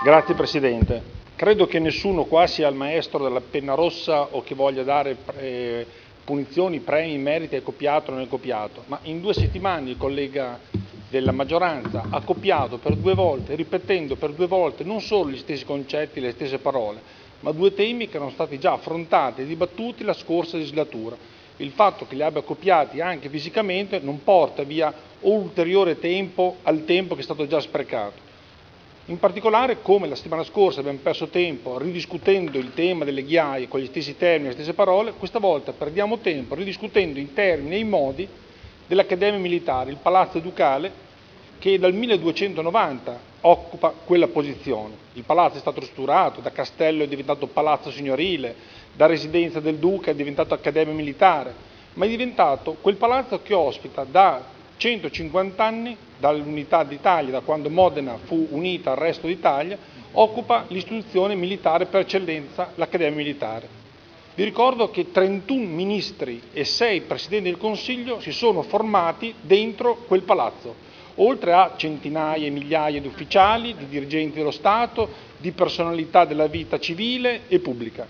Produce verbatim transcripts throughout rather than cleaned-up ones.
Grazie Presidente. Credo che nessuno qua sia il maestro della penna rossa o che voglia dare eh, punizioni, premi, meriti al copiato o non al copiato, ma in due settimane il collega della maggioranza ha copiato per due volte, ripetendo per due volte non solo gli stessi concetti, le stesse parole, ma due temi che erano stati già affrontati e dibattuti la scorsa legislatura. Il fatto che li abbia copiati anche fisicamente non porta via ulteriore tempo al tempo che è stato già sprecato. In particolare, come la settimana scorsa abbiamo perso tempo ridiscutendo il tema delle ghiaie con gli stessi termini e le stesse parole, questa volta perdiamo tempo ridiscutendo i termini e i modi dell'Accademia Militare, il Palazzo Ducale, che dal milleduecentonovanta occupa quella posizione. Il palazzo è stato ristrutturato, da castello è diventato palazzo signorile, da residenza del duca è diventato Accademia Militare, ma è diventato quel palazzo che ospita da centocinquanta anni, dall'unità d'Italia, da quando Modena fu unita al resto d'Italia, occupa l'istituzione militare per eccellenza, l'Accademia Militare. Vi ricordo che trentuno ministri e sei presidenti del Consiglio si sono formati dentro quel palazzo, oltre a centinaia e migliaia di ufficiali, di dirigenti dello Stato, di personalità della vita civile e pubblica.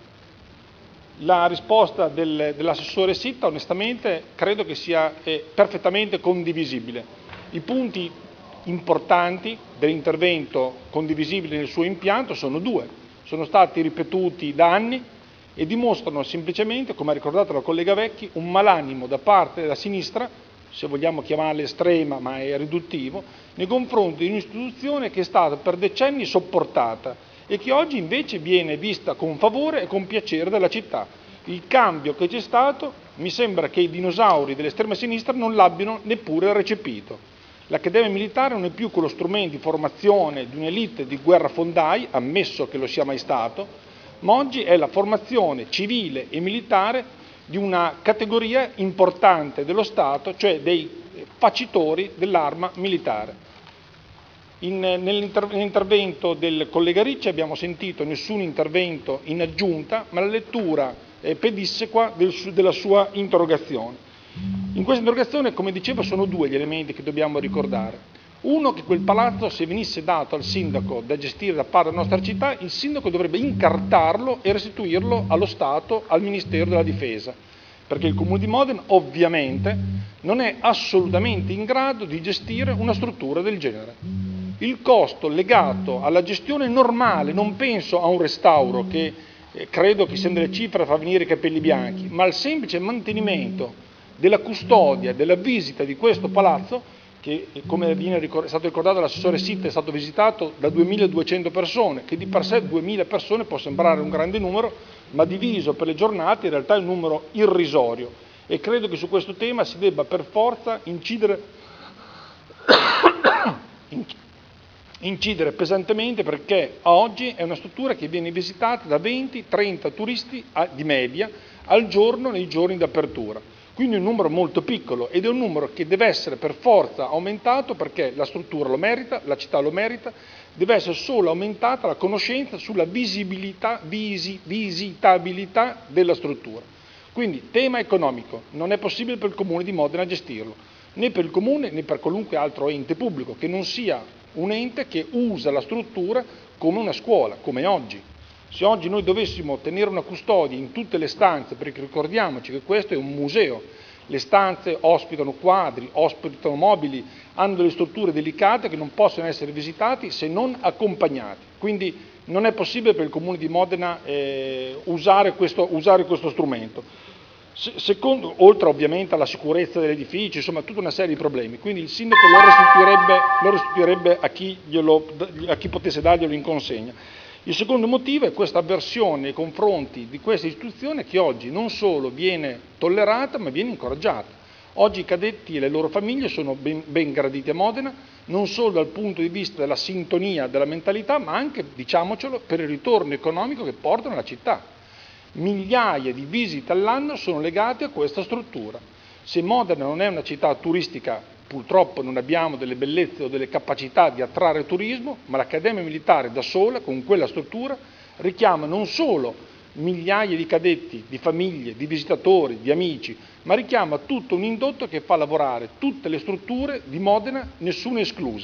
La risposta del, dell'assessore Sitta, onestamente, credo che sia eh, perfettamente condivisibile. I punti importanti dell'intervento condivisibile nel suo impianto sono due, sono stati ripetuti da anni e dimostrano semplicemente, come ha ricordato la collega Vecchi, un malanimo da parte della sinistra, se vogliamo chiamarla estrema ma è riduttivo, nei confronti di un'istituzione che è stata per decenni sopportata e che oggi invece viene vista con favore e con piacere dalla città. Il cambio che c'è stato, mi sembra che i dinosauri dell'estrema sinistra non l'abbiano neppure recepito. L'Accademia Militare non è più quello strumento di formazione di un'elite di guerrafondai, ammesso che lo sia mai stato, ma oggi è la formazione civile e militare di una categoria importante dello Stato, cioè dei facitori dell'arma militare. In, nell'intervento del collega Ricci abbiamo sentito nessun intervento in aggiunta, ma la lettura eh, pedissequa del, della sua interrogazione. In questa interrogazione, come dicevo, sono due gli elementi che dobbiamo ricordare. Uno, che quel palazzo, se venisse dato al sindaco da gestire da parte della nostra città, il sindaco dovrebbe incartarlo e restituirlo allo Stato, al Ministero della Difesa, perché il Comune di Modena ovviamente non è assolutamente in grado di gestire una struttura del genere. Il costo legato alla gestione normale, non penso a un restauro che eh, credo che siano delle cifre da far venire i capelli bianchi, ma al semplice mantenimento della custodia, della visita di questo palazzo, che come viene ricor- è stato ricordato dall'assessore Sitta è stato visitato da duemiladuecento persone, che di per sé duemila persone può sembrare un grande numero, ma diviso per le giornate in realtà è un numero irrisorio, e credo che su questo tema si debba per forza incidere incidere pesantemente, perché oggi è una struttura che viene visitata da venti trenta turisti di media al giorno nei giorni d'apertura. Quindi un numero molto piccolo, ed è un numero che deve essere per forza aumentato, perché la struttura lo merita, la città lo merita, deve essere solo aumentata la conoscenza sulla visibilità, visi, visitabilità della struttura. Quindi tema economico, non è possibile per il Comune di Modena gestirlo, né per il Comune né per qualunque altro ente pubblico che non sia un ente che usa la struttura come una scuola, come oggi. Se oggi noi dovessimo tenere una custodia in tutte le stanze, perché ricordiamoci che questo è un museo, le stanze ospitano quadri, ospitano mobili, hanno delle strutture delicate che non possono essere visitati se non accompagnati. Quindi non è possibile per il Comune di Modena eh, usare, questo, usare questo strumento. Secondo, oltre ovviamente alla sicurezza degli edifici, insomma tutta una serie di problemi, quindi il sindaco lo restituirebbe, lo restituirebbe a, chi glielo, a chi potesse darglielo in consegna. Il secondo motivo è questa avversione nei confronti di questa istituzione, che oggi non solo viene tollerata ma viene incoraggiata. Oggi i cadetti e le loro famiglie sono ben, ben graditi a Modena, non solo dal punto di vista della sintonia, della mentalità, ma anche, diciamocelo, per il ritorno economico che portano alla città. Migliaia di visite all'anno sono legate a questa struttura. Se Modena non è una città turistica, purtroppo non abbiamo delle bellezze o delle capacità di attrarre turismo, ma l'Accademia Militare da sola, con quella struttura, richiama non solo migliaia di cadetti, di famiglie, di visitatori, di amici, ma richiama tutto un indotto che fa lavorare tutte le strutture di Modena, nessuna esclusa,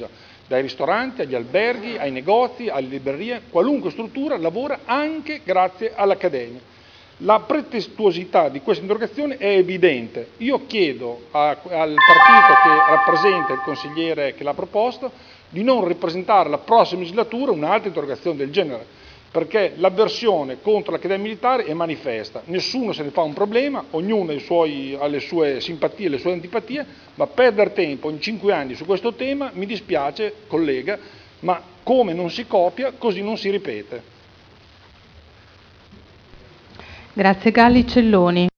dai ristoranti agli alberghi, ai negozi, alle librerie, qualunque struttura lavora anche grazie all'Accademia. La pretestuosità di questa interrogazione è evidente. Io chiedo a, al partito che rappresenta il consigliere che l'ha proposto di non rappresentare la prossima legislatura un'altra interrogazione del genere, perché l'avversione contro l'Accademia Militare è manifesta. Nessuno se ne fa un problema, ognuno ha, i suoi, ha le sue simpatie e le sue antipatie, ma perdere tempo in cinque anni su questo tema, mi dispiace collega, ma come non si copia, così non si ripete. Grazie. Galli Celloni.